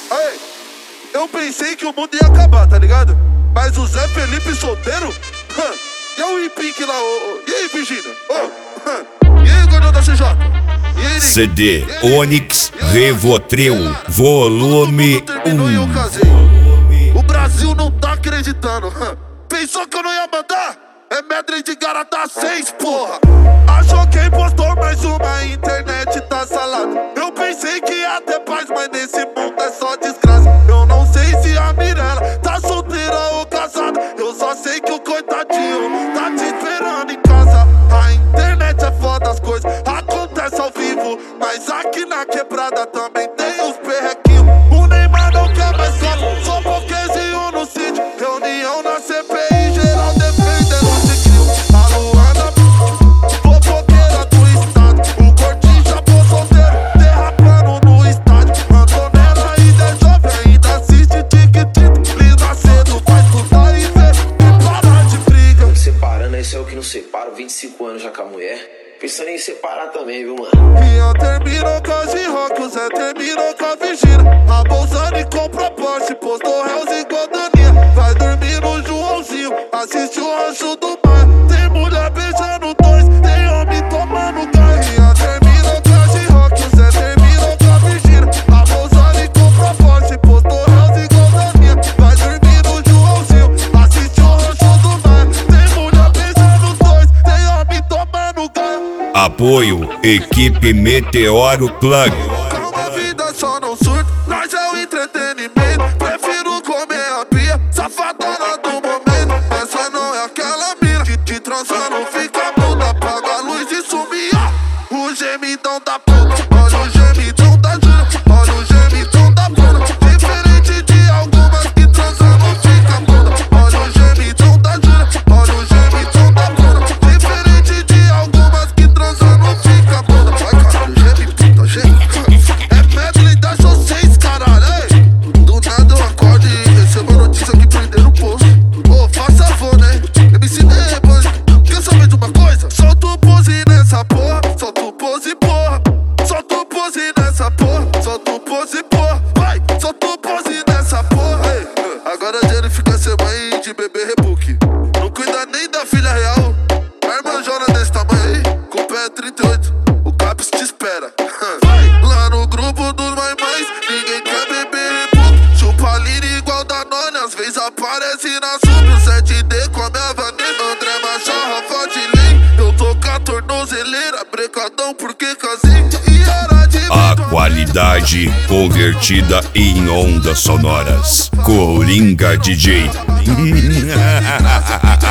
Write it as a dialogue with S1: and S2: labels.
S1: Aí, eu pensei que o mundo ia acabar, tá ligado? Mas o Zé Felipe solteiro? E o Ipink lá, e aí, Virgínia? E aí, gordão da CJ? E aí,
S2: CD Onyx Rivotril Volume
S1: 1. O Brasil não tá acreditando. Pensou que eu não ia mandar? É medley de Garota 6, porra. Achou quem postou mais uma, a internet tá salada. Eu pensei que ia ter paz, mas nesse mundo é só desgraça. Eu não sei se a Mirella tá solteira ou casada. Eu só sei que o coitadinho tá te esperando em casa. A internet é foda, as coisas acontecem ao vivo, mas aqui na quebrada também tem os perrequinhos. O Neymar não quer mais copo, só pokézinho no sítio. Reunião na CPI, geral defendendo esse crime. A Luana, fofoqueira do estado. O Gordinho já pôs solteiro, derrapando no estádio. Antonella ainda é jovem, ainda assiste tic-tic. Lina cedo, vai estudar e ver e parar de briga.
S3: Separando, esse é o que não separa. 25 anos já com a mulher. Pensando em separar também, viu, mano?
S1: Rian terminou com a G-Rock, o Zé terminou com a Virgínia. A Bolsani comprou Porsche, postou réus e Godaninha. Vai dormir no Joãozinho, assiste o Rancho do Mar. Tem mulher beijando dois, tem homem tomando gás. Rian terminou com a G-Rock, o Zé terminou com a Virgínia. A Bolsani comprou Porsche, postou réus e Godaninha. Vai dormir no Joãozinho, assiste o Rancho do Mar. Tem mulher beijando dois, tem homem tomando gás.
S2: Apoio Equipe Meteoro Plug.
S1: Calma, vida só não surta, nós é o entretenimento. Prefiro comer a pia, safadona do momento. Essa não é aquela mina que transa não fica muda. Apaga a luz e sumia o gemidão da puta. Olha o gemidão da Júlia, olha o gemidão da puta. Diferente de algumas que transam não fica muda. Olha o gemidão da Júlia, olha o gemidão da puta. Diferente de algumas que transam não fica muda. Vai, cara, o gemidão da gente. É medley da J6, caralho, ei. Do nada eu acordo e recebo a notícia que prenderam o posto. Ô, faz favor, né? MC Debas, quer saber de uma coisa? Solta o pose nessa porra, solta o pose, porra. Solta o pose nessa porra, solta o pose, porra. Vai, solta o pose nessa porra. Ei, agora a Jenny fica sem mãe de bebê rebook. Não cuida nem da filha real. A irmãzona desse tamanho aí, com o pé 38. O Caps te espera. Lá no grupo dos mães, ninguém quer beber rebook. Chupa Lira igual Danone, às vezes aparece na sub. O 7D come a Vanessa, André Machado, Rafa de Lei. Eu tô com a tornozeleira, brecadão porque casei. E era de
S2: A qualidade convertida em ondas sonoras. Coringa DJ.